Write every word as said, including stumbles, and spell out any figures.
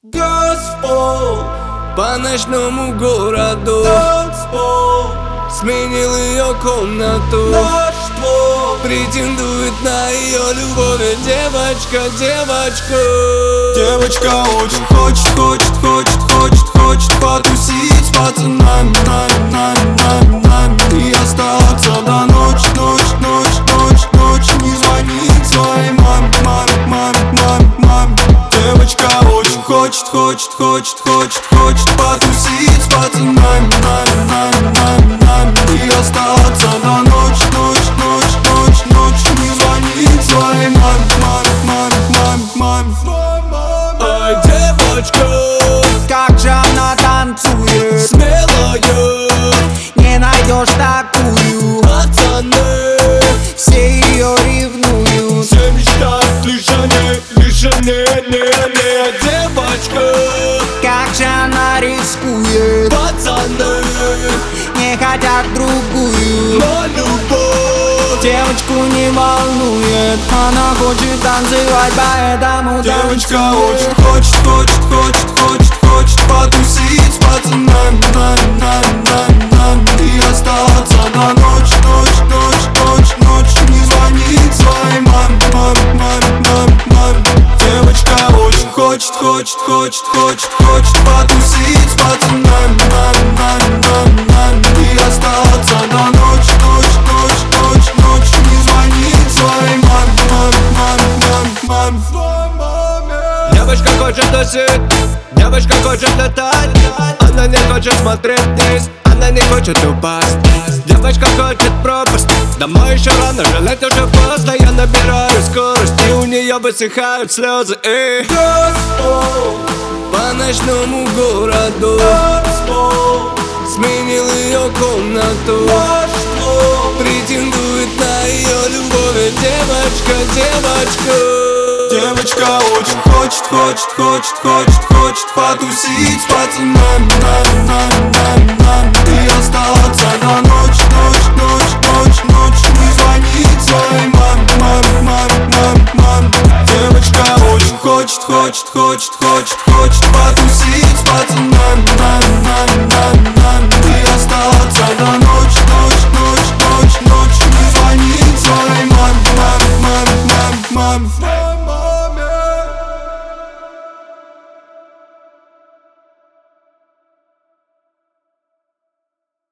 Танцпол по ночному городу. Танцпол сменил ее комнату. Наш пол претендует на ее любовь. Девочка, девочка. Девочка очень хочет, хочет, хочет, хочет, хочет потусить с пацанами, нами, нами, нами, нами. И остаться до ночи, ночь, ночь, ночь, ночь. Не звонить своей маме, маме, маме, маме, маме. Девочка очень хочет, хочет, хочет, хочет, хочет потусить с пацанами, нами, нами, нами, нами. И остаться до ночи, ночь, ночь, ночь, ночь. Не звонить своей маме, маме, маме, маме, маме. Ай, девочка, как же она танцует, смелая, не найдешь такую. пацаны, Все ее ревнуют, все мечтают лишь о ней, лишь о ней, не, не. Девочка, как же она рискует, пацаны, не хотят другую. но любовь Девочку не волнует, она хочет танцевать, поэтому Девочка танцует. очень хочет, хочет, хочет, хочет, хочет потусить с пацанами, нами, нами, нами, нами. И остаться до ночи, ночь, ночь, ночь, ночь. Не звонить своей маме, маме, маме, маме, маме. Девочка очень хочет, хочет, хочет, хочет, хочет потусить с пацанами, нами, нами, нами, нами. И остаться до ночи, ночь, ночь, ночь, ночь. Не звонить своей маме, маме, маме, маме, маме. Девочка хочет тусить, девочка хочет летать. Она не хочет смотреть вниз, она не хочет упасть. Девочка хочет пропасть, домой еще рано, жалеть уже поздно. Я набираю скорость, и у нее высыхают слезы. И танцпол по ночному городу. Танцпол сменил ее комнату. Наш пол претендует на ее любовь. Девочка, девочка. Девочка очень хочет, хочет, хочет, хочет, хочет потусить с пацанами, нами, нами, нами, нами. И остаться до ночи, ночь, ночь, ночь, ночь. Не звонить своей маме, маме, маме, маме, маме. Девочка очень хочет, хочет, хочет, хочет, хочет